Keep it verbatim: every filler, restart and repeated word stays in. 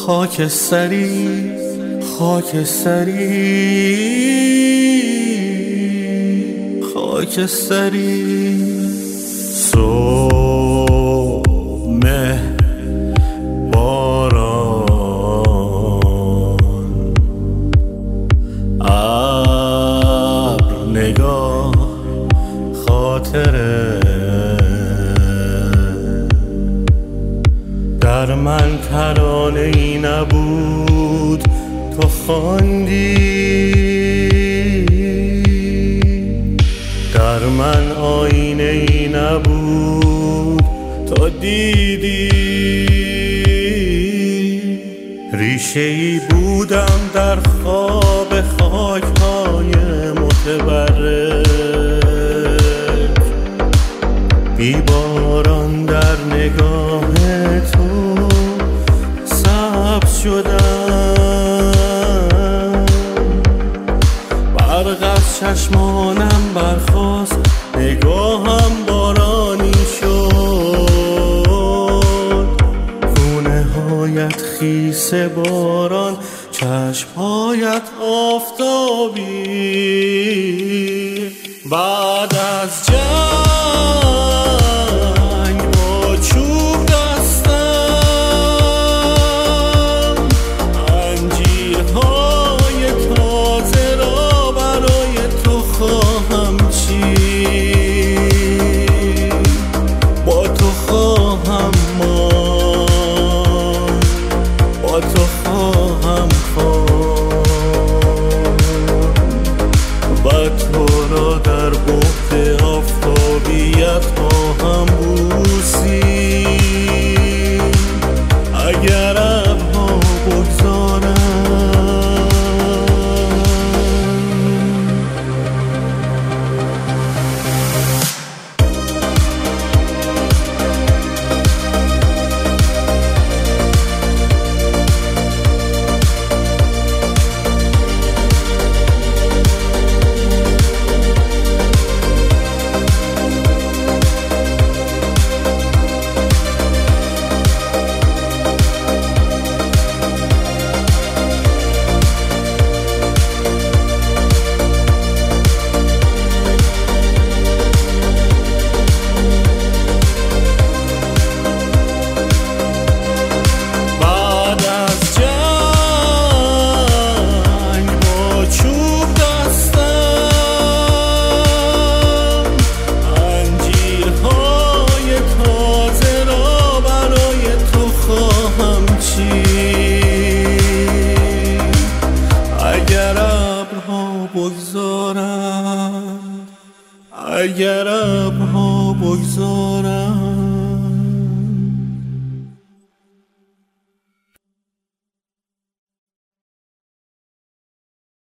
خاکستری خاکستری خاکستری صبح مه باران ابر نگاه خاطره در من ترانه ای نبود تو خواندی، در من آینه ای نبود تو دیدی. ریشه ای بودم در خواب خاک‌های متبرک، بی باران در نگاه تو سبز شدم. برق از چشمانم برخاست، نگاهم بارانی شد. گونه هایت خیس باران، چشمهایت آفتابی. بعد از جنگ با چوب دستم، انجیرهای تازه را برای تو خواهم چید. با تو خواهم ماند، با تو خواهم خواند و تو را در بعد آفتابیت خواهم بوسید. اگر ابرها بگذارند اگر ابرها بگذارند